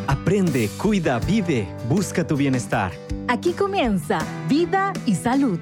Aprende, cuida, vive, busca tu bienestar. Aquí comienza Vida y Salud.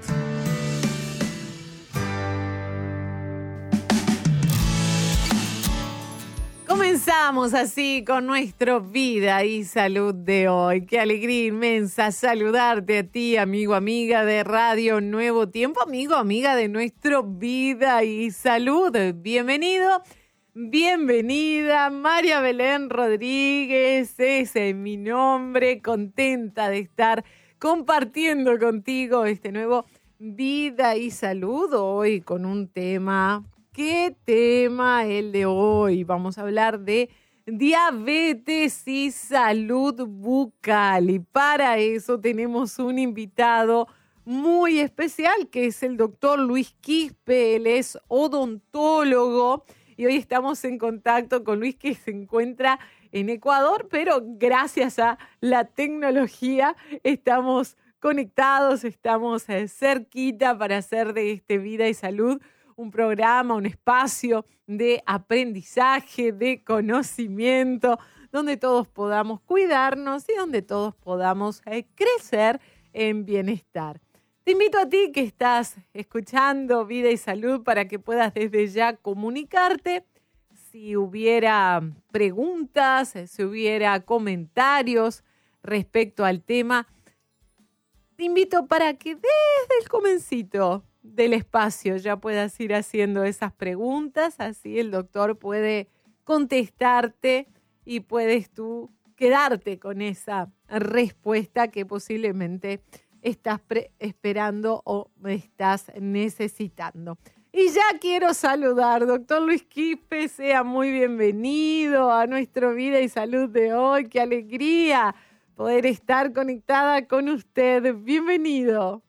Comenzamos así con nuestro Vida y Salud de hoy. Qué alegría inmensa saludarte a ti, amigo, amiga de Radio Nuevo Tiempo, amigo, amiga de nuestro Vida y Salud. Bienvenido, bienvenida, María Belén Rodríguez, ese es mi nombre, contenta de estar compartiendo contigo este nuevo Vida y Salud hoy con un tema. ¿Qué tema el de hoy? Vamos a hablar de diabetes y salud bucal. Y para eso tenemos un invitado muy especial que es el doctor Luis Quispe. Él es odontólogo y hoy estamos en contacto con Luis, que se encuentra en Ecuador, pero gracias a la tecnología estamos conectados, estamos cerquita para hacer de este Vida y Salud un programa, un espacio de aprendizaje, de conocimiento, donde todos podamos cuidarnos y donde todos podamos crecer en bienestar. Te invito a ti que estás escuchando Vida y Salud para que puedas desde ya comunicarte. Si hubiera preguntas, si hubiera comentarios respecto al tema, te invito para que desde el comencito del espacio ya puedas ir haciendo esas preguntas, así el doctor puede contestarte y puedes tú quedarte con esa respuesta que posiblemente estás esperando o estás necesitando. Y ya quiero saludar, doctor Luis Quispe, sea muy bienvenido a nuestro Vida y Salud de hoy. ¡Qué alegría poder estar conectada con usted! Bienvenido.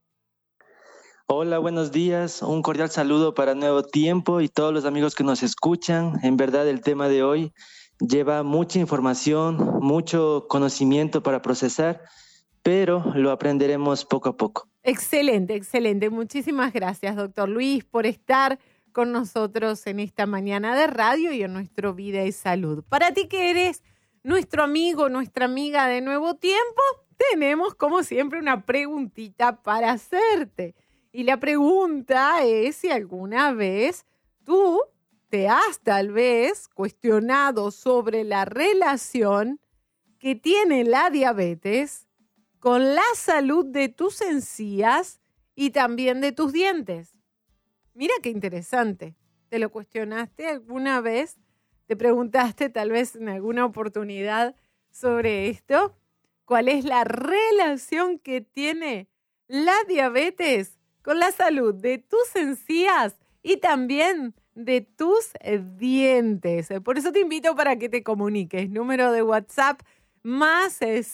Hola, buenos días. Un cordial saludo para Nuevo Tiempo y todos los amigos que nos escuchan. En verdad, el tema de hoy lleva mucha información, mucho conocimiento para procesar, pero lo aprenderemos poco a poco. Excelente, excelente. Muchísimas gracias, doctor Luis, por estar con nosotros en esta mañana de radio y en nuestro Vida y Salud. Para ti que eres nuestro amigo, nuestra amiga de Nuevo Tiempo, tenemos como siempre una preguntita para hacerte. Y la pregunta es si alguna vez tú te has tal vez cuestionado sobre la relación que tiene la diabetes con la salud de tus encías y también de tus dientes. Mira qué interesante. ¿Te lo cuestionaste alguna vez? ¿Te preguntaste tal vez en alguna oportunidad sobre esto? ¿Cuál es la relación que tiene la diabetes con la salud de tus encías y también de tus dientes? Por eso te invito para que te comuniques. Número de WhatsApp más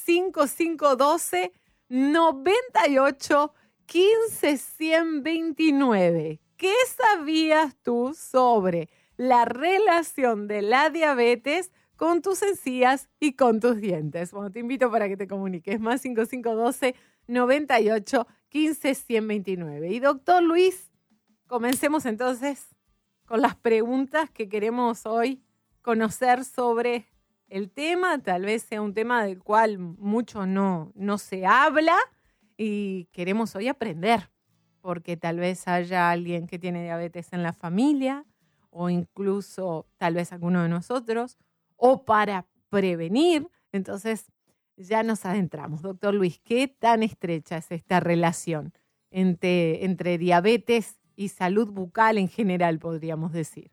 5512 98 15 129. ¿Qué sabías tú sobre la relación de la diabetes con tus encías y con tus dientes? Bueno, te invito para que te comuniques. Más 5512 98 15 129. Y doctor Luis, comencemos entonces con las preguntas que queremos hoy conocer sobre el tema. Tal vez sea un tema del cual mucho no se habla y queremos hoy aprender, porque tal vez haya alguien que tiene diabetes en la familia o incluso tal vez alguno de nosotros, o para prevenir. Entonces, ya nos adentramos. Doctor Luis, ¿qué tan estrecha es esta relación entre diabetes y salud bucal en general, podríamos decir?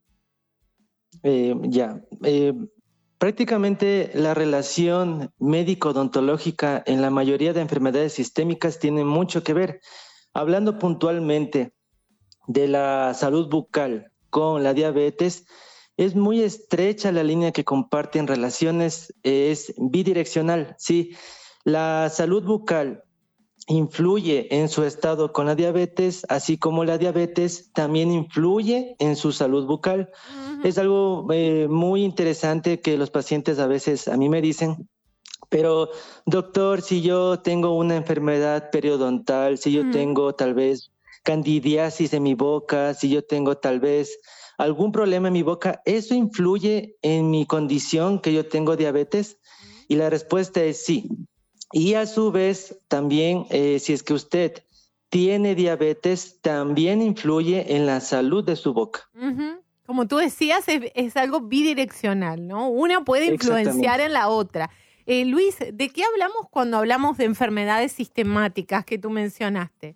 Prácticamente la relación médico-odontológica en la mayoría de enfermedades sistémicas tiene mucho que ver. Hablando puntualmente de la salud bucal con la diabetes, es muy estrecha la línea que comparten relaciones, es bidireccional. Sí, la salud bucal influye en su estado con la diabetes, así como la diabetes también influye en su salud bucal. Uh-huh. Es algo muy interesante que los pacientes a veces a mí me dicen, pero doctor, si yo tengo una enfermedad periodontal, si yo tengo tal vez candidiasis en mi boca, si yo tengo tal vez algún problema en mi boca, ¿eso influye en mi condición que yo tengo diabetes? Y la respuesta es sí. Y a su vez, también, si es que usted tiene diabetes, también influye en la salud de su boca. Como tú decías, es algo bidireccional, ¿no? Una puede influenciar en la otra. Luis, ¿de qué hablamos cuando hablamos de enfermedades sistemáticas que tú mencionaste?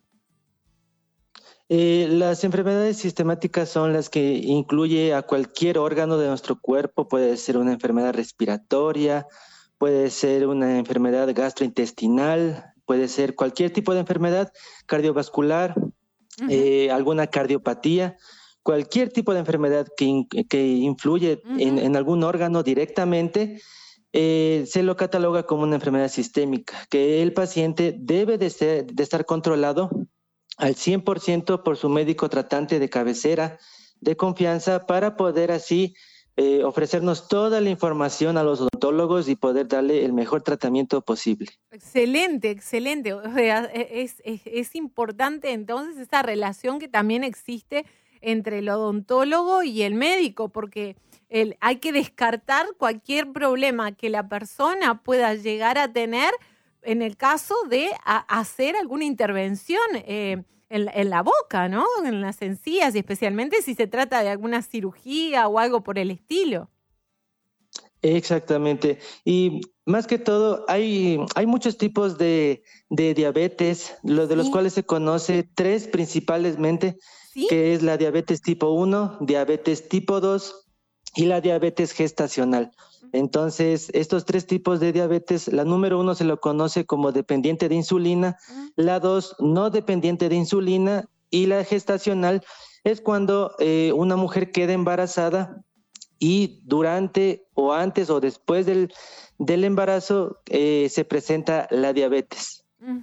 Las enfermedades sistemáticas son las que incluye a cualquier órgano de nuestro cuerpo. Puede ser una enfermedad respiratoria, puede ser una enfermedad gastrointestinal, puede ser cualquier tipo de enfermedad cardiovascular, alguna cardiopatía, cualquier tipo de enfermedad que influye en algún órgano directamente, se lo cataloga como una enfermedad sistémica, que el paciente debe de estar controlado al 100% por su médico tratante de cabecera, de confianza, para poder así ofrecernos toda la información a los odontólogos y poder darle el mejor tratamiento posible. Excelente, excelente. O sea, es importante entonces esa relación que también existe entre el odontólogo y el médico, porque hay que descartar cualquier problema que la persona pueda llegar a tener en el caso de hacer alguna intervención en la boca, ¿no? En las encías, y especialmente si se trata de alguna cirugía o algo por el estilo. Exactamente. Y más que todo, hay muchos tipos de diabetes, de los cuales se conoce 3 principalmente, ¿Sí? que es la diabetes tipo 1, diabetes tipo 2 y la diabetes gestacional. Entonces, estos 3 tipos de diabetes, la número 1 se lo conoce como dependiente de insulina, la 2 no dependiente de insulina, y la gestacional es cuando una mujer queda embarazada y durante o antes o después del embarazo se presenta la diabetes.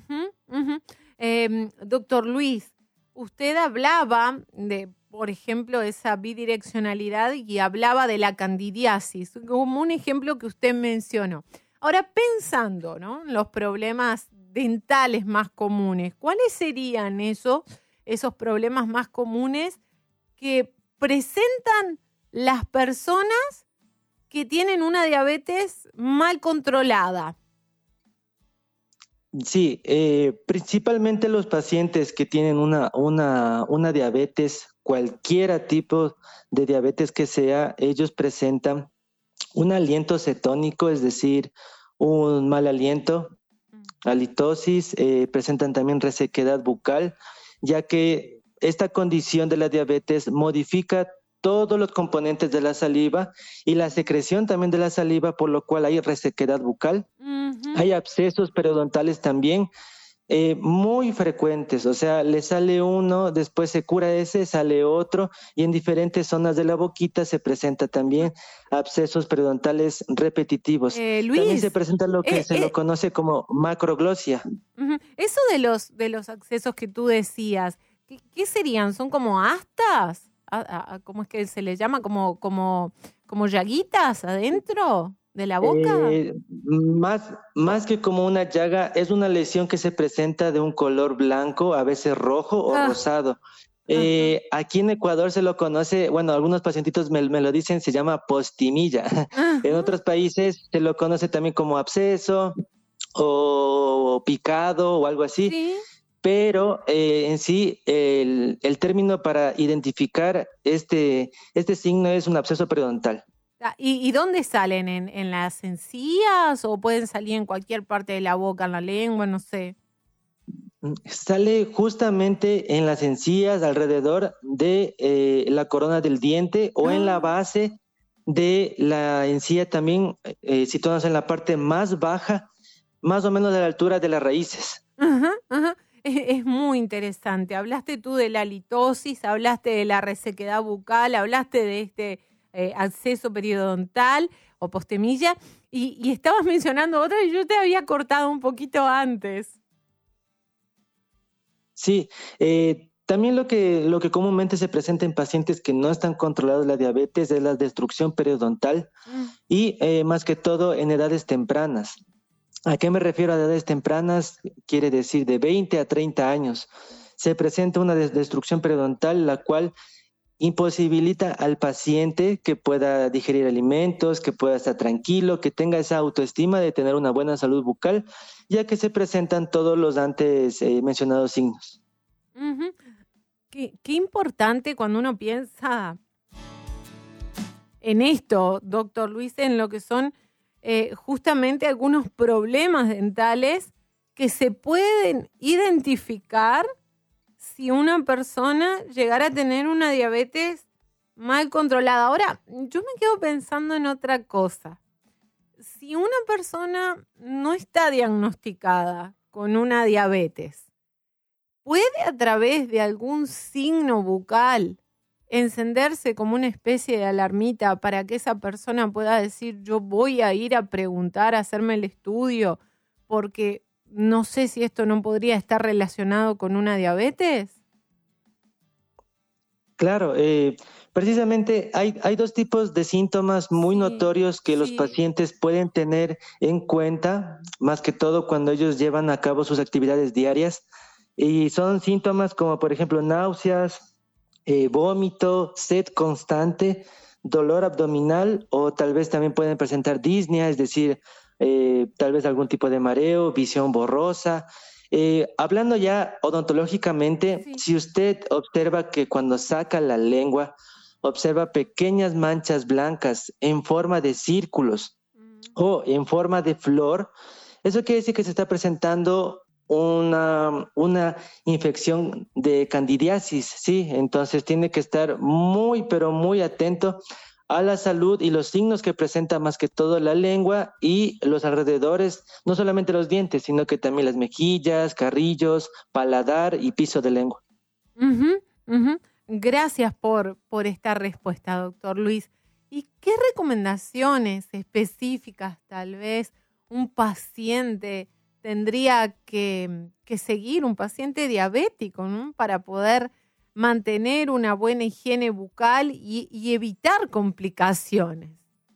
Doctor Luis, usted hablaba de, por ejemplo, esa bidireccionalidad y hablaba de la candidiasis, como un ejemplo que usted mencionó. Ahora, pensando, ¿no?, en los problemas dentales más comunes, ¿cuáles serían esos problemas más comunes que presentan las personas que tienen una diabetes mal controlada? Sí, principalmente los pacientes que tienen una diabetes, cualquier tipo de diabetes que sea, ellos presentan un aliento cetónico, es decir, un mal aliento, halitosis, presentan también resequedad bucal, ya que esta condición de la diabetes modifica todos los componentes de la saliva y la secreción también de la saliva, por lo cual hay resequedad bucal. Hay abscesos periodontales también muy frecuentes, o sea, le sale uno, después se cura ese, sale otro, y en diferentes zonas de la boquita se presenta también abscesos periodontales repetitivos. Luis, también se presenta lo que se lo conoce como macroglosia. Eso de los abscesos que tú decías, ¿qué serían? ¿Son como astas? ¿Cómo es que se le llama? ¿Como llaguitas adentro de la boca? Más que como una llaga, es una lesión que se presenta de un color blanco, a veces rojo o rosado. Aquí en Ecuador se lo conoce, bueno, algunos pacientitos me lo dicen, se llama postimilla. En otros países se lo conoce también como absceso o picado o algo así. ¿Sí? Pero en sí el término para identificar este signo es un absceso periodontal. ¿Y dónde salen? ¿En las encías o pueden salir en cualquier parte de la boca, en la lengua, no sé? Sale justamente en las encías, alrededor de la corona del diente o en la base de la encía también, situándose en la parte más baja, más o menos a la altura de las raíces. Es muy interesante. Hablaste tú de la halitosis, hablaste de la resequedad bucal, hablaste de este absceso periodontal o postemilla, y estabas mencionando otra y yo te había cortado un poquito antes. Sí, también lo que comúnmente se presenta en pacientes que no están controlados la diabetes es la destrucción periodontal y más que todo en edades tempranas. ¿A qué me refiero a edades tempranas? Quiere decir de 20 a 30 años. Se presenta una destrucción periodontal, la cual imposibilita al paciente que pueda digerir alimentos, que pueda estar tranquilo, que tenga esa autoestima de tener una buena salud bucal, ya que se presentan todos los antes mencionados signos. Uh-huh. Qué importante cuando uno piensa en esto, doctor Luis, en lo que son justamente algunos problemas dentales que se pueden identificar si una persona llegara a tener una diabetes mal controlada. Ahora, yo me quedo pensando en otra cosa. Si una persona no está diagnosticada con una diabetes, ¿puede a través de algún signo bucal encenderse como una especie de alarmita para que esa persona pueda decir yo voy a ir a preguntar, a hacerme el estudio, porque no sé si esto no podría estar relacionado con una diabetes? Claro, precisamente hay dos tipos de síntomas muy notorios que los pacientes pueden tener en cuenta, más que todo cuando ellos llevan a cabo sus actividades diarias, y son síntomas como por ejemplo náuseas, vómito, sed constante, dolor abdominal, o tal vez también pueden presentar disnea, es decir, tal vez algún tipo de mareo, visión borrosa. Hablando ya odontológicamente, si usted observa que cuando saca la lengua, observa pequeñas manchas blancas en forma de círculos o en forma de flor, eso quiere decir que se está presentando una infección de candidiasis, ¿sí? Entonces tiene que estar muy, pero muy atento a la salud y los signos que presenta más que todo la lengua y los alrededores, no solamente los dientes, sino que también las mejillas, carrillos, paladar y piso de lengua. Gracias por esta respuesta, doctor Luis. ¿Y qué recomendaciones específicas tal vez un paciente tendría que seguir, un paciente diabético, ¿no?, para poder mantener una buena higiene bucal y evitar complicaciones?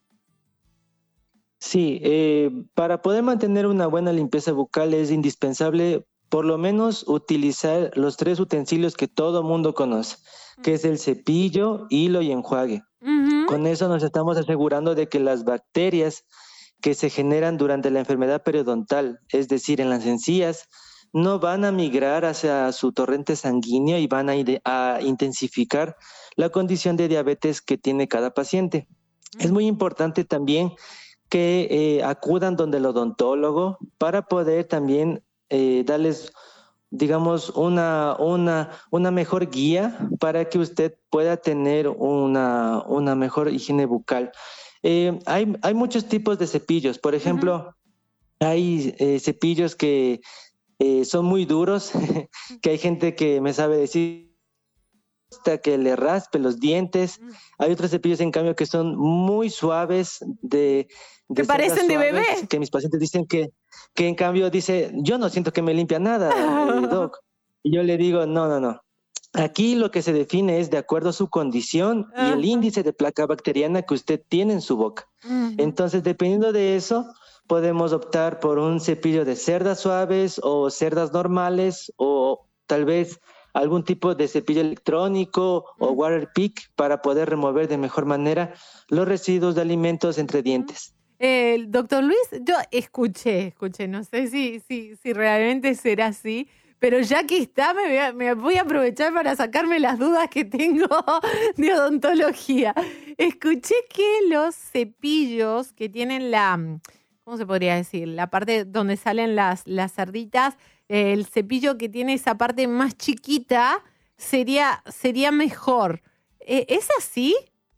Sí, para poder mantener una buena limpieza bucal es indispensable por lo menos utilizar los 3 utensilios que todo mundo conoce, que es el cepillo, hilo y enjuague. Con eso nos estamos asegurando de que las bacterias que se generan durante la enfermedad periodontal, es decir, en las encías, no van a migrar hacia su torrente sanguíneo y van a intensificar la condición de diabetes que tiene cada paciente. Es muy importante también que acudan donde el odontólogo para poder también darles, digamos, una mejor guía para que usted pueda tener una mejor higiene bucal. Hay muchos tipos de cepillos. Por ejemplo, hay cepillos que son muy duros, que hay gente que me sabe decir hasta que le raspe los dientes. Hay otros cepillos, en cambio, que son muy suaves, que parecen de bebé. Que mis pacientes dicen que en cambio dice, yo no siento que me limpia nada, doc. Y yo le digo, no. Aquí lo que se define es de acuerdo a su condición y el índice de placa bacteriana que usted tiene en su boca. Entonces, dependiendo de eso, podemos optar por un cepillo de cerdas suaves o cerdas normales, o tal vez algún tipo de cepillo electrónico o water pick para poder remover de mejor manera los residuos de alimentos entre dientes. Doctor Luis, yo escuché, no sé si realmente será así, pero ya que está, me voy a aprovechar para sacarme las dudas que tengo de odontología. Escuché que los cepillos que tienen ¿cómo se podría decir? La parte donde salen las cerditas, el cepillo que tiene esa parte más chiquita sería mejor. ¿Es así?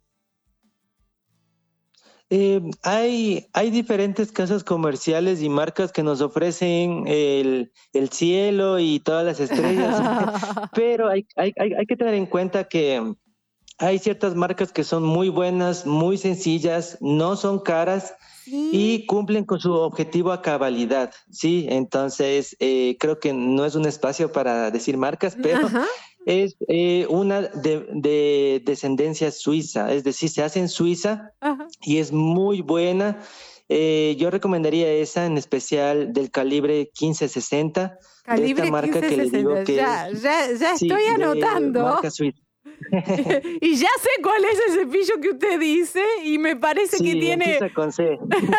Hay diferentes casas comerciales y marcas que nos ofrecen el cielo y todas las estrellas, pero hay que tener en cuenta que hay ciertas marcas que son muy buenas, muy sencillas, no son caras y cumplen con su objetivo a cabalidad, ¿sí? Entonces, creo que no es un espacio para decir marcas, pero es una de descendencia suiza, es decir, se hace en Suiza y es muy buena. Yo recomendaría esa, en especial del calibre 1560. Calibre de esta marca 1560, que le digo que ya estoy anotando. Marca suiza. Y ya sé cuál es el cepillo que usted dice y me parece Sí, que tiene... empieza con C.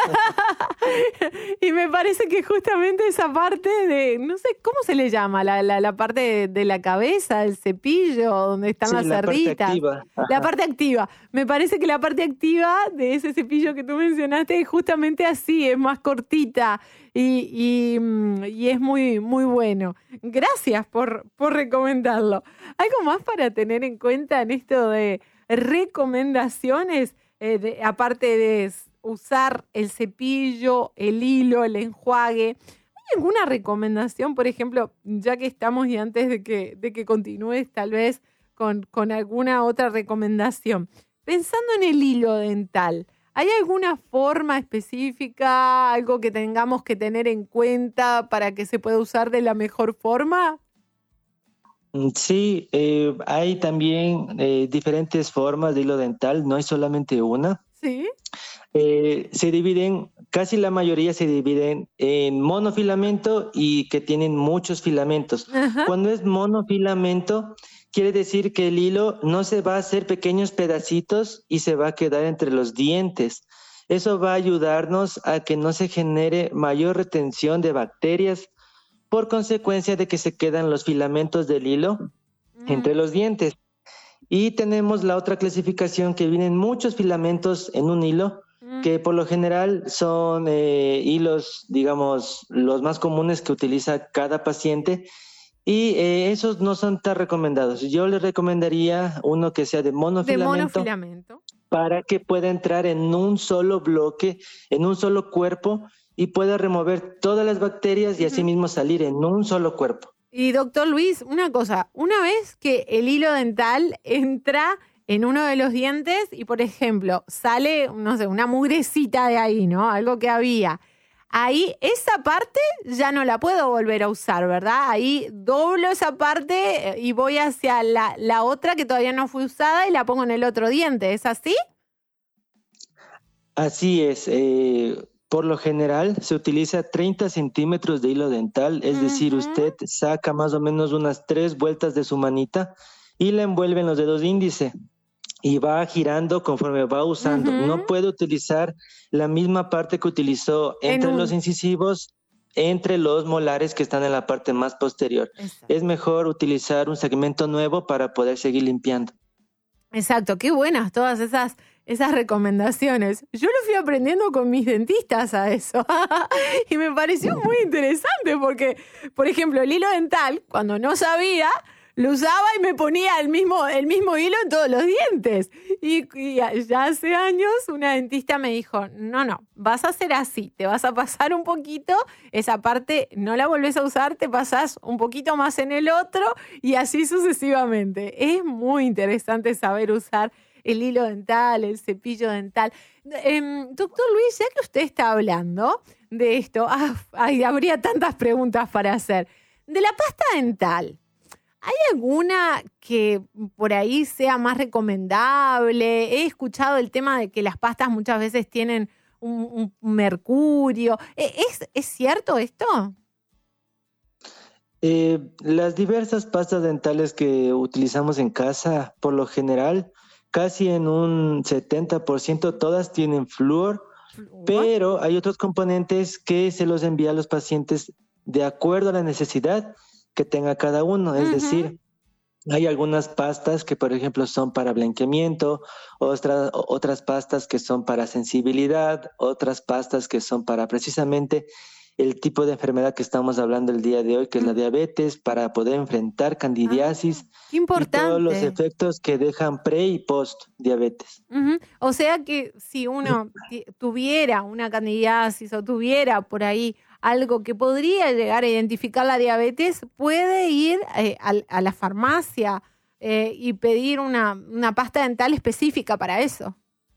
Y me parece que justamente esa parte de, no sé, ¿cómo se le llama? La parte de la cabeza, el cepillo, donde están Sí, las la parte cerditas. activa. La Ajá. parte activa. Me parece que la parte activa de ese cepillo que tú mencionaste es justamente así, es más cortita y es muy, muy bueno. Gracias por recomendarlo. ¿Algo más para tener en cuenta en esto de recomendaciones? Aparte de usar el cepillo, el hilo, el enjuague. ¿Hay alguna recomendación, por ejemplo, ya que estamos y antes de que continúes tal vez con alguna otra recomendación? Pensando en el hilo dental, ¿hay alguna forma específica, algo que tengamos que tener en cuenta para que se pueda usar de la mejor forma? Sí, hay también diferentes formas de hilo dental, no hay solamente una. Sí. Se dividen, casi la mayoría se dividen en monofilamento y que tienen muchos filamentos. Ajá. Cuando es monofilamento, quiere decir que el hilo no se va a hacer pequeños pedacitos y se va a quedar entre los dientes. Eso va a ayudarnos a que no se genere mayor retención de bacterias por consecuencia de que se quedan los filamentos del hilo entre los dientes. Y tenemos la otra clasificación que vienen muchos filamentos en un hilo, que por lo general son hilos, digamos, los más comunes que utiliza cada paciente, y esos no son tan recomendados. Yo les recomendaría uno que sea de De monofilamento monofilamento. para que pueda entrar en un solo bloque, en un solo cuerpo, y pueda remover todas las bacterias y asimismo salir en un solo cuerpo. Y doctor Luis, una cosa, una vez que el hilo dental entra en uno de los dientes y, por ejemplo, sale, no sé, una mugrecita de ahí, ¿no? Algo que había. Ahí esa parte ya no la puedo volver a usar, ¿verdad? Ahí doblo esa parte y voy hacia la otra que todavía no fue usada y la pongo en el otro diente. ¿Es así? Así es. Por lo general se utiliza 30 centímetros de hilo dental, es decir, usted saca más o menos unas 3 vueltas de su manita y la envuelve en los dedos índice y va girando conforme va usando. No puede utilizar la misma parte que utilizó entre los incisivos, entre los molares que están en la parte más posterior. Exacto. Es mejor utilizar un segmento nuevo para poder seguir limpiando. Exacto, qué buenas todas esas recomendaciones. Yo lo fui aprendiendo con mis dentistas a eso y me pareció muy interesante porque, por ejemplo, el hilo dental, cuando no sabía, lo usaba y me ponía el mismo hilo en todos los dientes. Y ya hace años una dentista me dijo, no, vas a hacer así, te vas a pasar un poquito, esa parte no la volvés a usar, te pasás un poquito más en el otro y así sucesivamente. Es muy interesante saber usar el hilo dental, el cepillo dental. Doctor Luis, ya que usted está hablando de esto, habría tantas preguntas para hacer. De la pasta dental, ¿hay alguna que por ahí sea más recomendable? He escuchado el tema de que las pastas muchas veces tienen un mercurio. ¿Es cierto esto? Las diversas pastas dentales que utilizamos en casa, por lo general, casi en un 70% todas tienen flúor, pero hay otros componentes que se los envía a los pacientes de acuerdo a la necesidad que tenga cada uno. Es decir, hay algunas pastas que, por ejemplo, son para blanqueamiento, otras pastas que son para sensibilidad, otras pastas que son para precisamente el tipo de enfermedad que estamos hablando el día de hoy, que es la diabetes, para poder enfrentar candidiasis y todos los efectos que dejan pre y post diabetes. O sea que si uno tuviera una candidiasis o tuviera por ahí algo que podría llegar a identificar la diabetes, puede ir a la farmacia y pedir una pasta dental específica para eso.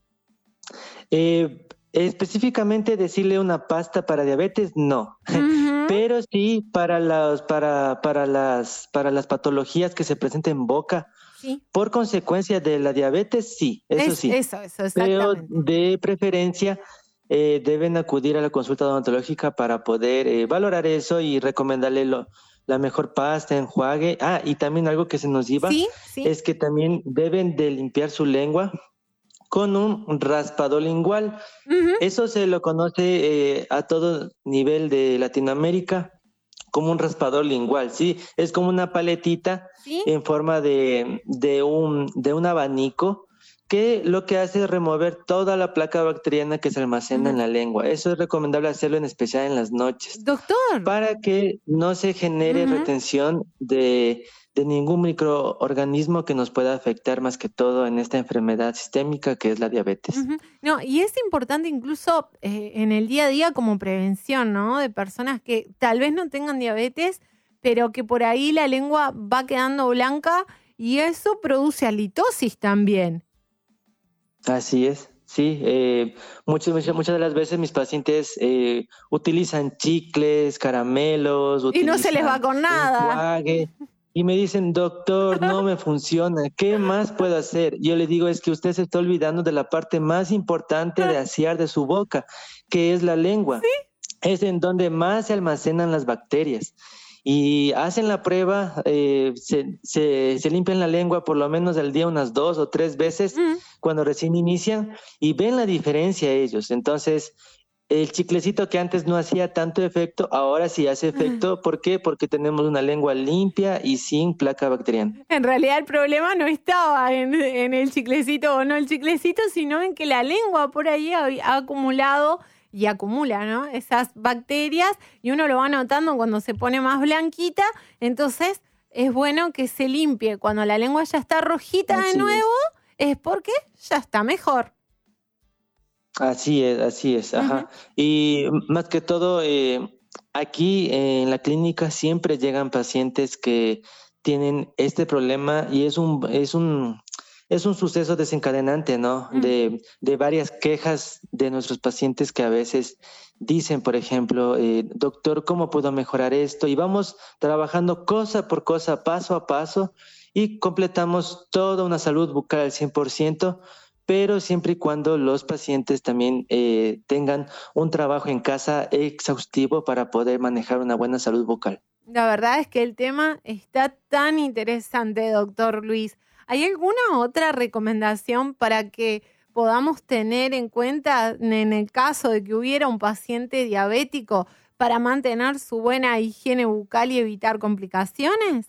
Específicamente decirle una pasta para diabetes, no. Pero sí para las patologías que se presentan en boca, sí, por consecuencia de la diabetes, sí, sí. Eso, exactamente. Pero de preferencia deben acudir a la consulta odontológica para poder valorar eso y recomendarle la mejor pasta, enjuague. Y también algo que se nos iba Sí, sí. es que también deben de limpiar su lengua con un raspador lingual. Ujú. Eso se lo conoce a todo nivel de Latinoamérica como un raspador lingual, ¿sí? Es como una paletita ¿Sí? en forma de un abanico que lo que hace es remover toda la placa bacteriana que se almacena en la lengua. Eso es recomendable hacerlo en especial en las noches, Doctor. para que no se genere Ujú. retención de ningún microorganismo que nos pueda afectar más que todo en esta enfermedad sistémica que es la diabetes. Ujú. No, y es importante incluso en el día a día como prevención, ¿no? De personas que tal vez no tengan diabetes, pero que por ahí la lengua va quedando blanca y eso produce halitosis también. Así es, sí. Muchas de las veces mis pacientes utilizan chicles, caramelos, Y no se les va utilizan con nada. enjuague y me dicen, doctor, no me funciona, ¿qué más puedo hacer? Yo le digo, es que usted se está olvidando de la parte más importante de asear de su boca, que es la lengua. Es en donde más se almacenan las bacterias. Y hacen la prueba, se limpian la lengua por lo menos al día unas 2 o 3 veces Mm. cuando recién inician y ven la diferencia ellos. Entonces, el chiclecito que antes no hacía tanto efecto, ahora sí hace efecto. ¿Por qué? Porque tenemos una lengua limpia y sin placa bacteriana. En realidad el problema no estaba en el chiclecito o no el chiclecito, sino en que la lengua por ahí ha acumulado y acumula, ¿no? Esas bacterias y uno lo va notando cuando se pone más blanquita. Entonces es bueno que se limpie. Cuando la lengua ya está rojita de Así nuevo, es porque ya está mejor. Así es, ajá. Y más que todo, aquí en la clínica siempre llegan pacientes que tienen este problema y es un suceso desencadenante, ¿no? De varias quejas de nuestros pacientes que a veces dicen, por ejemplo, doctor, ¿cómo puedo mejorar esto? Y vamos trabajando cosa por cosa, paso a paso, y completamos toda una salud bucal al 100%, pero siempre y cuando los pacientes también tengan un trabajo en casa exhaustivo para poder manejar una buena salud bucal. La verdad es que el tema está tan interesante, doctor Luis. ¿Hay alguna otra recomendación para que podamos tener en cuenta en el caso de que hubiera un paciente diabético para mantener su buena higiene bucal y evitar complicaciones?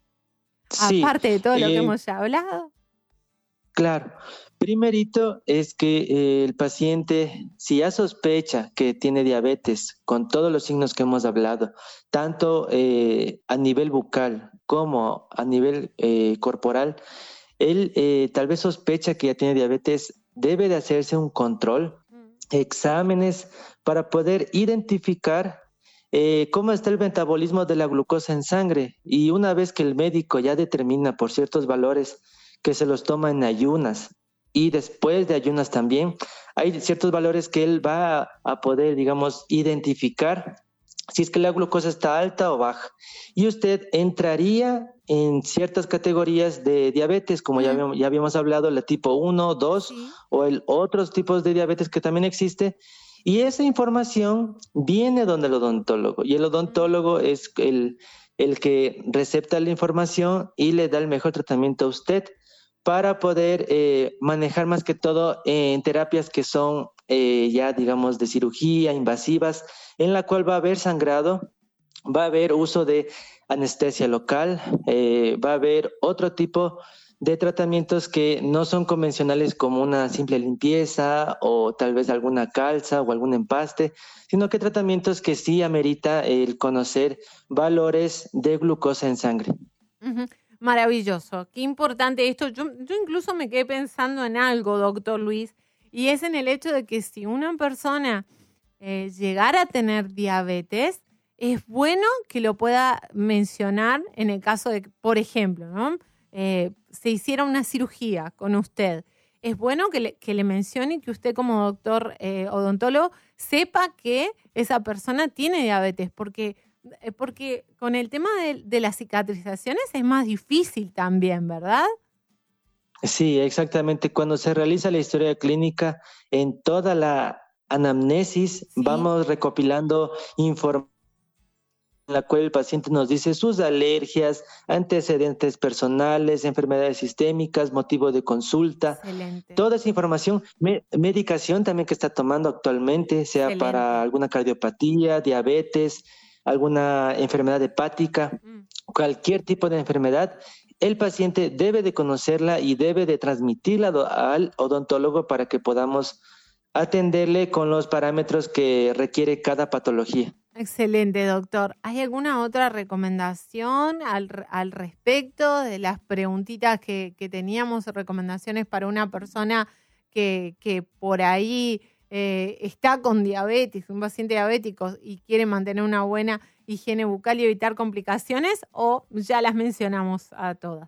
Sí, Aparte de todo lo que hemos ya hablado. claro. Primerito es que el paciente, si ya sospecha que tiene diabetes, con todos los signos que hemos hablado, tanto a nivel bucal como a nivel corporal, él tal vez sospecha que ya tiene diabetes, debe de hacerse un control, exámenes para poder identificar cómo está el metabolismo de la glucosa en sangre. Y una vez que el médico ya determina por ciertos valores que se los toma en ayunas y después de ayunas también, hay ciertos valores que él va a poder, digamos, identificar si es que la glucosa está alta o baja. Y usted entraría en ciertas categorías de diabetes, como ya habíamos hablado, la tipo 1, 2 o otros tipos de diabetes que también existe. Y esa información viene donde el odontólogo. Y el odontólogo es el que recepta la información y le da el mejor tratamiento a usted para poder manejar más que todo en terapias que son ya, digamos, de cirugía, invasivas, en la cual va a haber sangrado, va a haber uso de anestesia local, va a haber otro tipo de tratamientos que no son convencionales como una simple limpieza o tal vez alguna calza o algún empaste, sino que tratamientos que sí amerita el conocer valores de glucosa en sangre. Uh-huh. Maravilloso, qué importante esto. Yo incluso me quedé pensando en algo, doctor Luis, y es en el hecho de que si una persona llegara a tener diabetes, es bueno que lo pueda mencionar en el caso de, por ejemplo, ¿no? Se hiciera una cirugía con usted. Es bueno que le mencione que usted como doctor odontólogo sepa que esa persona tiene diabetes, porque con el tema de las cicatrizaciones es más difícil también, ¿verdad? Sí, exactamente. Cuando se realiza la historia clínica, en toda la anamnesis vamos recopilando información la cual el paciente nos dice sus alergias, antecedentes personales, enfermedades sistémicas, motivo de consulta. Excelente. Toda esa información, medicación también que está tomando actualmente, sea Excelente. para alguna cardiopatía, diabetes, alguna enfermedad hepática, cualquier tipo de enfermedad, el paciente debe de conocerla y debe de transmitirla al odontólogo para que podamos atenderle con los parámetros que requiere cada patología. Excelente, doctor. ¿Hay alguna otra recomendación al respecto de las preguntitas que teníamos, recomendaciones para una persona que por ahí está con diabetes, un paciente diabético y quiere mantener una buena higiene bucal y evitar complicaciones, o ya las mencionamos a todas?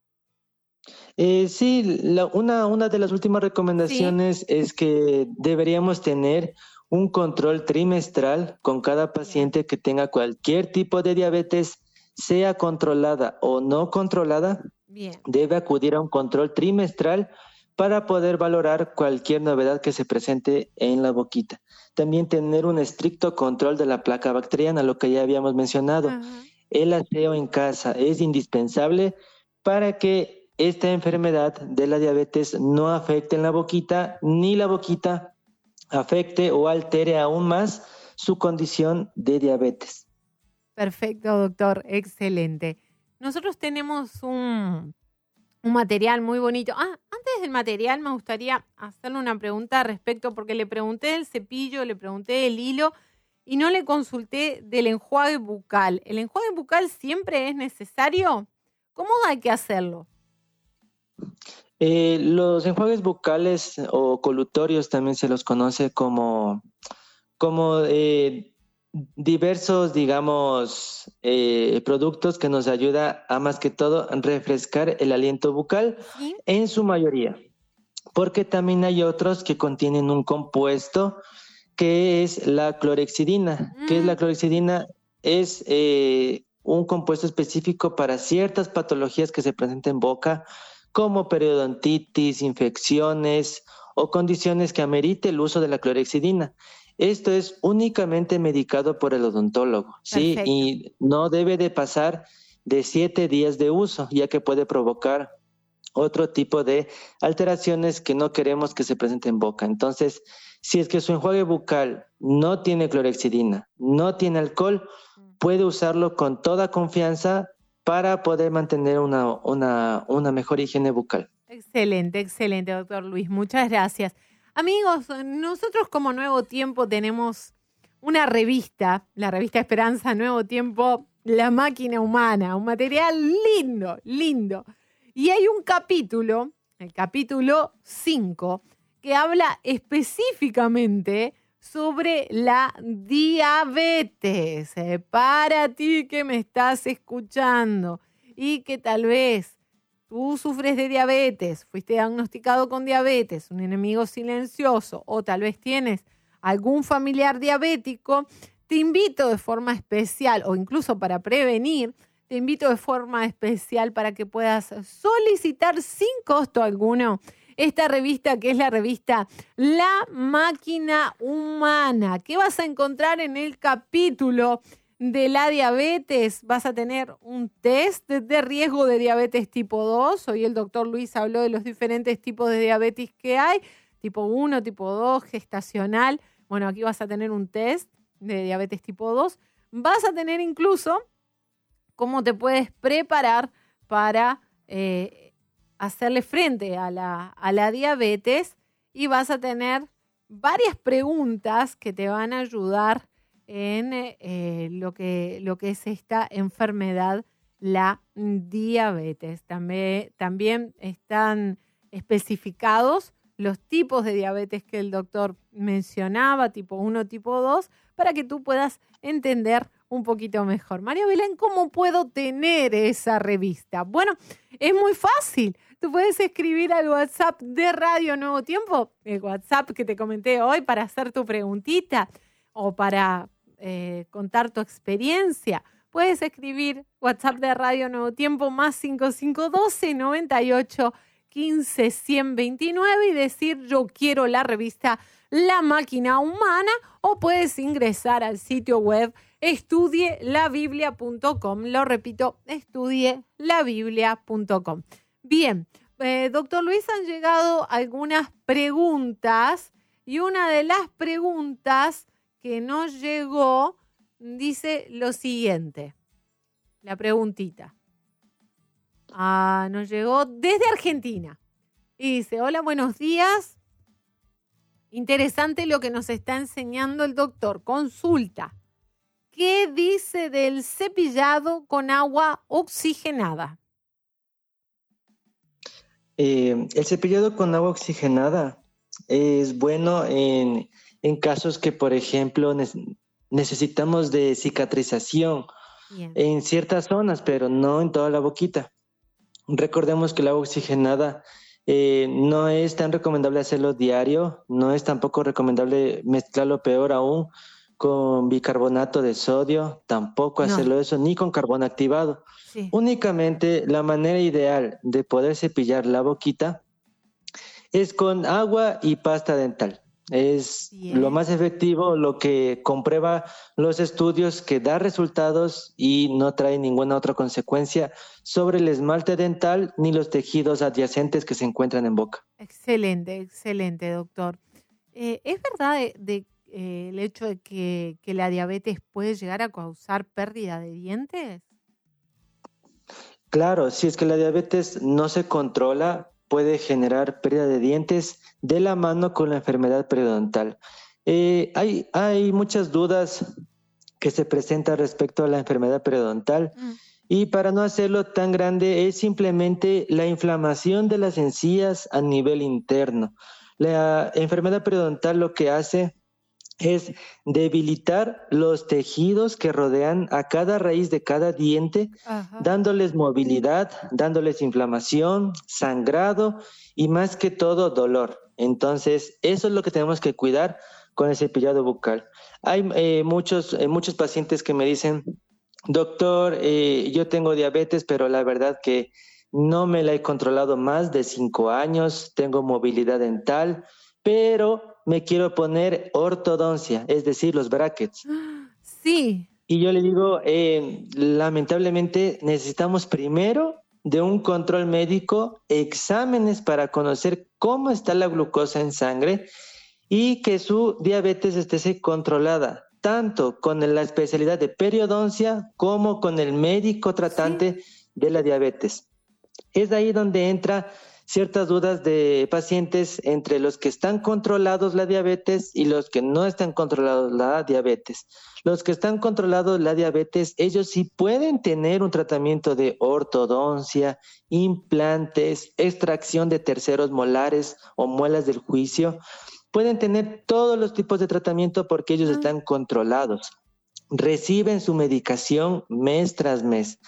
Sí, una de las últimas recomendaciones es que deberíamos tener un control trimestral con cada paciente que tenga cualquier tipo de diabetes, sea controlada o no controlada. Bien. Debe acudir a un control trimestral para poder valorar cualquier novedad que se presente en la boquita. También tener un estricto control de la placa bacteriana, lo que ya habíamos mencionado. Ajá. El aseo en casa es indispensable para que esta enfermedad de la diabetes no afecte en la boquita, ni la boquita afecte o altere aún más su condición de diabetes. Perfecto, doctor. Excelente. Nosotros tenemos un material muy bonito. Antes del material me gustaría hacerle una pregunta al respecto, porque le pregunté del cepillo, le pregunté del hilo y no le consulté del enjuague bucal. ¿El enjuague bucal siempre es necesario? ¿Cómo hay que hacerlo? Los enjuagues bucales o colutorios también se los conoce como diversos, digamos, productos que nos ayuda a más que todo refrescar el aliento bucal, ¿Sí? en su mayoría, porque también hay otros que contienen un compuesto que es la clorhexidina. ¿Qué es la clorhexidina? Es un compuesto específico para ciertas patologías que se presentan en boca, como periodontitis, infecciones o condiciones que amerite el uso de la clorhexidina. Esto es únicamente medicado por el odontólogo, ¿sí? Perfecto. Y no debe de pasar de 7 días de uso, ya que puede provocar otro tipo de alteraciones que no queremos que se presenten en boca. Entonces, si es que su enjuague bucal no tiene clorhexidina, no tiene alcohol, puede usarlo con toda confianza para poder mantener una mejor higiene bucal. Excelente, excelente, doctor Luis. Muchas gracias. Amigos, nosotros como Nuevo Tiempo tenemos una revista, la revista Esperanza Nuevo Tiempo, La Máquina Humana, un material lindo, lindo. Y hay un capítulo, el capítulo 5, que habla específicamente sobre la diabetes. Para ti que me estás escuchando y que tal vez tú sufres de diabetes, fuiste diagnosticado con diabetes, un enemigo silencioso, o tal vez tienes algún familiar diabético, te invito de forma especial, o incluso para prevenir, te invito de forma especial para que puedas solicitar sin costo alguno esta revista, que es la revista La Máquina Humana. ¿Qué vas a encontrar en el capítulo de la diabetes? Vas a tener un test de riesgo de diabetes tipo 2. Hoy el doctor Luis habló de los diferentes tipos de diabetes que hay, tipo 1, tipo 2, gestacional. Bueno, aquí vas a tener un test de diabetes tipo 2. Vas a tener incluso cómo te puedes preparar para hacerle frente a la diabetes, y vas a tener varias preguntas que te van a ayudar en lo que es esta enfermedad, la diabetes. También están especificados los tipos de diabetes que el doctor mencionaba, tipo 1, tipo 2, para que tú puedas entender un poquito mejor. María Belén, ¿cómo puedo tener esa revista? Bueno, es muy fácil. Tú puedes escribir al WhatsApp de Radio Nuevo Tiempo, el WhatsApp que te comenté hoy, para hacer tu preguntita o para contar tu experiencia. Puedes escribir WhatsApp de Radio Nuevo Tiempo más 5512 98 15 129 y decir yo quiero la revista La Máquina Humana, o puedes ingresar al sitio web estudielabiblia.com. Lo repito, estudielabiblia.com. Bien, doctor Luis, han llegado algunas preguntas y una de las preguntas que nos llegó dice lo siguiente. La preguntita. Nos llegó desde Argentina. Y dice, hola, buenos días. Interesante lo que nos está enseñando el doctor. Consulta. ¿Qué dice del cepillado con agua oxigenada? El cepillado con agua oxigenada es bueno en casos que, por ejemplo, necesitamos de cicatrización. Bien. En ciertas zonas, pero no en toda la boquita. Recordemos que el agua oxigenada no es tan recomendable hacerlo diario, no es tampoco recomendable mezclarlo, peor aún, con bicarbonato de sodio, tampoco hacerlo eso, ni con carbón activado. Sí. Únicamente la manera ideal de poder cepillar la boquita es con agua y pasta dental. Es lo más efectivo, lo que comprueba los estudios, que da resultados y no trae ninguna otra consecuencia sobre el esmalte dental ni los tejidos adyacentes que se encuentran en boca. Excelente, excelente, doctor. ¿Es verdad el hecho de que la diabetes puede llegar a causar pérdida de dientes? Claro, si es que la diabetes no se controla, puede generar pérdida de dientes de la mano con la enfermedad periodontal. Hay muchas dudas que se presentan respecto a la enfermedad periodontal y para no hacerlo tan grande es simplemente la inflamación de las encías a nivel interno. La enfermedad periodontal lo que hace es debilitar los tejidos que rodean a cada raíz de cada diente, dándoles movilidad, dándoles inflamación, sangrado y más que todo dolor. Entonces, eso es lo que tenemos que cuidar con el cepillado bucal. Hay muchos pacientes que me dicen, doctor, yo tengo diabetes, pero la verdad que no me la he controlado más de 5 años, tengo movilidad dental, pero me quiero poner ortodoncia, es decir, los brackets. Sí. Y yo le digo, lamentablemente necesitamos primero de un control médico, exámenes para conocer cómo está la glucosa en sangre y que su diabetes esté controlada, tanto con la especialidad de periodoncia como con el médico tratante de la diabetes. Es ahí donde entra ciertas dudas de pacientes entre los que están controlados la diabetes y los que no están controlados la diabetes. Los que están controlados la diabetes, ellos sí pueden tener un tratamiento de ortodoncia, implantes, extracción de terceros molares o muelas del juicio. Pueden tener todos los tipos de tratamiento porque ellos están controlados. Reciben su medicación mes tras mes.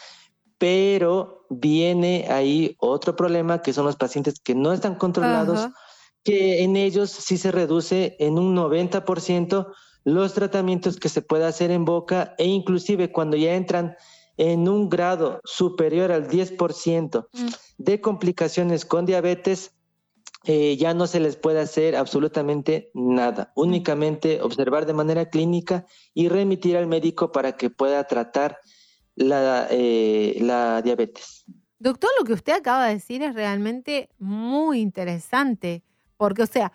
Pero viene ahí otro problema, que son los pacientes que no están controlados, que en ellos sí se reduce en un 90% los tratamientos que se puede hacer en boca e inclusive cuando ya entran en un grado superior al 10% de complicaciones con diabetes, ya no se les puede hacer absolutamente nada, únicamente observar de manera clínica y remitir al médico para que pueda tratar la diabetes. Doctor, lo que usted acaba de decir es realmente muy interesante, porque, o sea,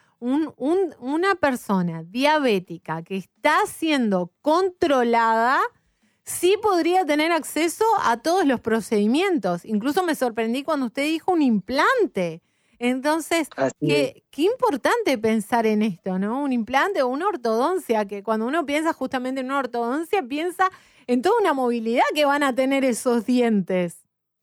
una persona diabética que está siendo controlada sí podría tener acceso a todos los procedimientos. Incluso me sorprendí cuando usted dijo un implante. Entonces, qué importante pensar en esto, ¿no? Un implante o una ortodoncia, que cuando uno piensa justamente en una ortodoncia, piensa en toda una movilidad que van a tener esos dientes.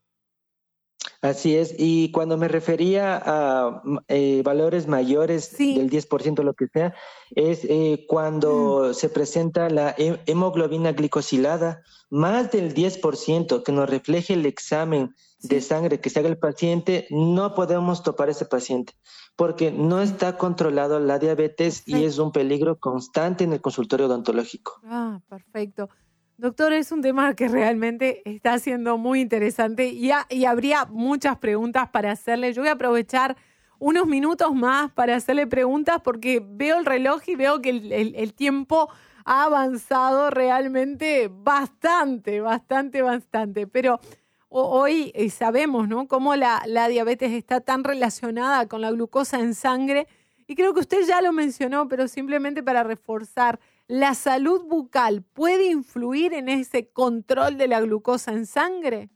Así es, y cuando me refería a valores mayores del 10%, lo que sea, es cuando se presenta la hemoglobina glicosilada, más del 10%, que nos refleje el examen de sangre que se haga el paciente, no podemos topar ese paciente, porque no está controlado la diabetes y es un peligro constante en el consultorio odontológico. Perfecto. Doctor, es un tema que realmente está siendo muy interesante y habría muchas preguntas para hacerle. Yo voy a aprovechar unos minutos más para hacerle preguntas porque veo el reloj y veo que el tiempo ha avanzado realmente bastante. Pero hoy sabemos, ¿no?, cómo la diabetes está tan relacionada con la glucosa en sangre. Y creo que usted ya lo mencionó, pero simplemente para reforzar, ¿la salud bucal puede influir en ese control de la glucosa en sangre?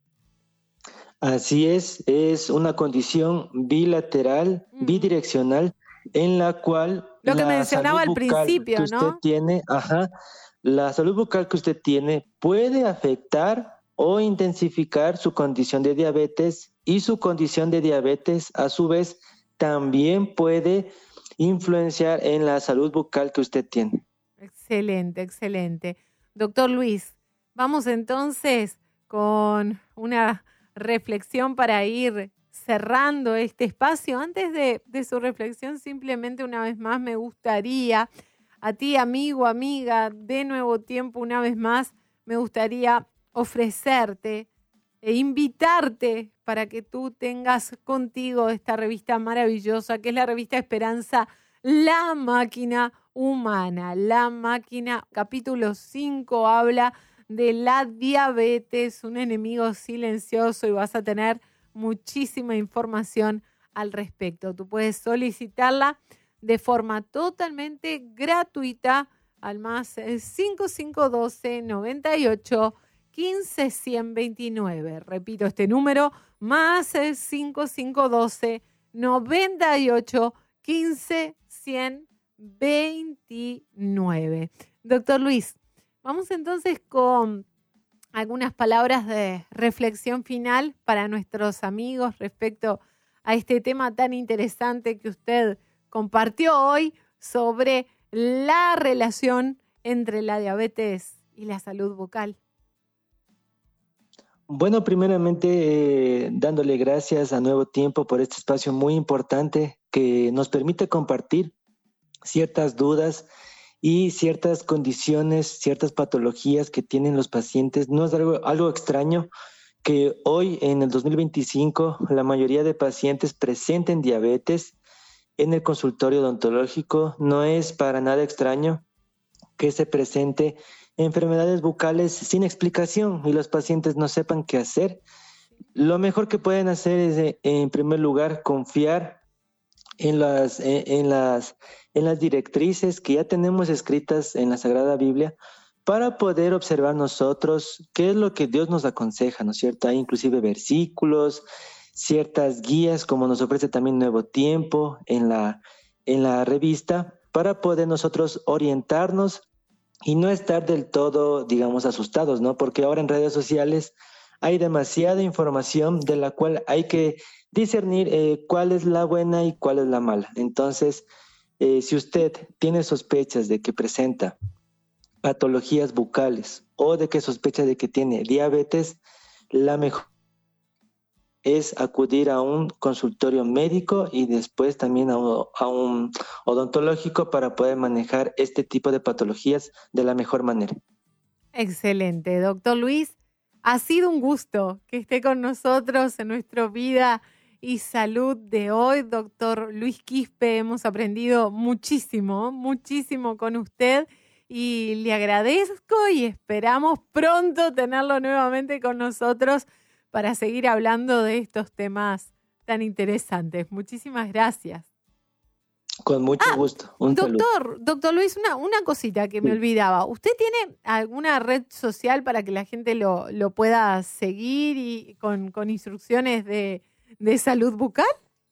Así es una condición bilateral, bidireccional, en la cual lo que mencionaba al salud bucal principio, que usted ¿no? tiene, la salud bucal que usted tiene puede afectar o intensificar su condición de diabetes, y su condición de diabetes a su vez también puede influenciar en la salud bucal que usted tiene. Excelente. Doctor Luis, vamos entonces con una reflexión para ir cerrando este espacio. Antes de su reflexión, simplemente una vez más me gustaría, a ti, amigo, amiga de Nuevo Tiempo, una vez más, me gustaría ofrecerte e invitarte para que tú tengas contigo esta revista maravillosa, que es la revista Esperanza, La Máquina Humana. La Máquina, capítulo 5, habla de la diabetes, un enemigo silencioso, y vas a tener muchísima información al respecto. Tú puedes solicitarla de forma totalmente gratuita al más 5512 98 15 129. Repito este número, más 5512 98 15 129. Doctor Luis, vamos entonces con algunas palabras de reflexión final para nuestros amigos respecto a este tema tan interesante que usted compartió hoy sobre la relación entre la diabetes y la salud bucal. Bueno, primeramente dándole gracias a Nuevo Tiempo por este espacio muy importante que nos permite compartir ciertas dudas y ciertas condiciones, ciertas patologías que tienen los pacientes. No es algo extraño que hoy, en el 2025, la mayoría de pacientes presenten diabetes en el consultorio odontológico. No es para nada extraño que se presente enfermedades bucales sin explicación y los pacientes no sepan qué hacer. Lo mejor que pueden hacer es, en primer lugar, confiar en las directrices que ya tenemos escritas en la Sagrada Biblia, para poder observar nosotros qué es lo que Dios nos aconseja, ¿no es cierto? Hay inclusive versículos, ciertas guías, como nos ofrece también Nuevo Tiempo en la revista, para poder nosotros orientarnos y no estar del todo, digamos, asustados, ¿no? Porque ahora en redes sociales hay demasiada información de la cual hay que discernir cuál es la buena y cuál es la mala. Entonces, si usted tiene sospechas de que presenta patologías bucales o de que sospecha de que tiene diabetes, la mejor es acudir a un consultorio médico y después también a un odontológico para poder manejar este tipo de patologías de la mejor manera. Excelente, doctor Luis. Ha sido un gusto que esté con nosotros en nuestra vida y salud de hoy, doctor Luis Quispe. Hemos aprendido muchísimo con usted y le agradezco y esperamos pronto tenerlo nuevamente con nosotros para seguir hablando de estos temas tan interesantes. Muchísimas gracias. Con mucho gusto. Doctor Luis, una cosita que me olvidaba. ¿Usted tiene alguna red social para que la gente lo pueda seguir y con instrucciones de salud bucal?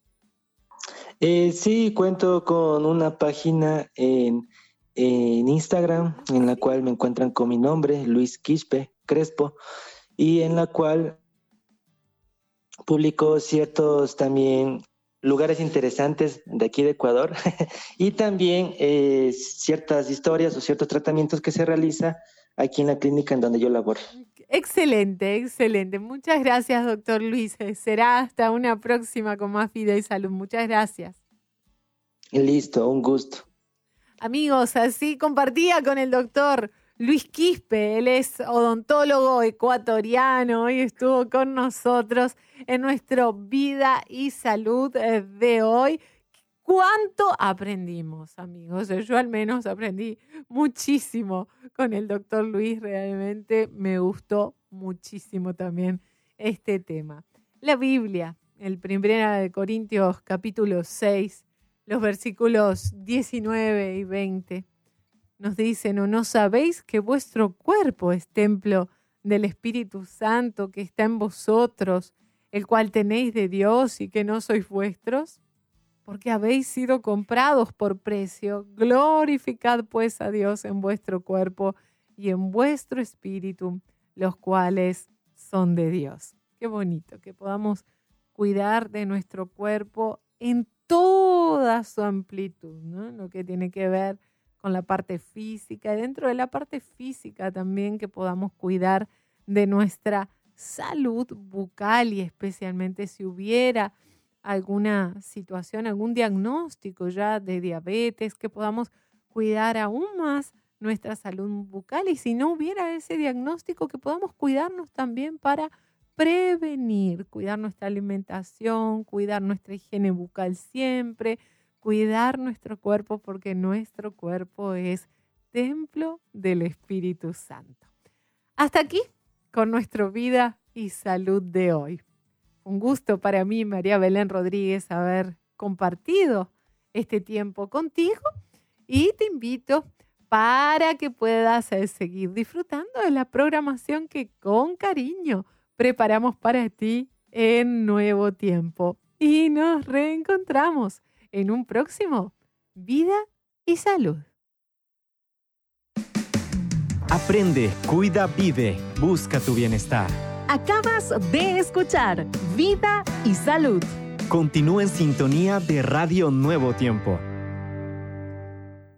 Sí, cuento con una página en Instagram en la cual me encuentran con mi nombre, Luis Quispe Crespo, y en la cual publico ciertos también lugares interesantes de aquí de Ecuador y también ciertas historias o ciertos tratamientos que se realiza aquí en la clínica en donde yo laboro. Excelente. Muchas gracias, doctor Luis. Será hasta una próxima con más vida y salud. Muchas gracias. Listo, un gusto. Amigos, así compartía con el doctor Luis Quispe. Él es odontólogo ecuatoriano y estuvo con nosotros en nuestro Vida y Salud de hoy. ¿Cuánto aprendimos, amigos? Yo al menos aprendí muchísimo con el doctor Luis. Realmente me gustó muchísimo también este tema. La Biblia, el 1 Corintios capítulo 6, los versículos 19 y 20, nos dicen: ¿o no sabéis que vuestro cuerpo es templo del Espíritu Santo que está en vosotros, el cual tenéis de Dios y que no sois vuestros? Porque habéis sido comprados por precio. Glorificad pues a Dios en vuestro cuerpo y en vuestro espíritu, los cuales son de Dios. Qué bonito que podamos cuidar de nuestro cuerpo en toda su amplitud, ¿no? Lo que tiene que ver con la parte física, y dentro de la parte física también que podamos cuidar de nuestra salud bucal, y especialmente si hubiera alguna situación, algún diagnóstico ya de diabetes, que podamos cuidar aún más nuestra salud bucal, y si no hubiera ese diagnóstico, que podamos cuidarnos también para prevenir, cuidar nuestra alimentación, cuidar nuestra higiene bucal siempre, cuidar nuestro cuerpo, porque nuestro cuerpo es templo del Espíritu Santo. Hasta aquí con nuestra vida y salud de hoy. Un gusto para mí, María Belén Rodríguez, haber compartido este tiempo contigo, y te invito para que puedas seguir disfrutando de la programación que con cariño preparamos para ti en Nuevo Tiempo. Y nos reencontramos en un próximo Vida y Salud. Aprende, cuida, vive, busca tu bienestar. Acabas de escuchar Vida y Salud. Continúa en sintonía de Radio Nuevo Tiempo.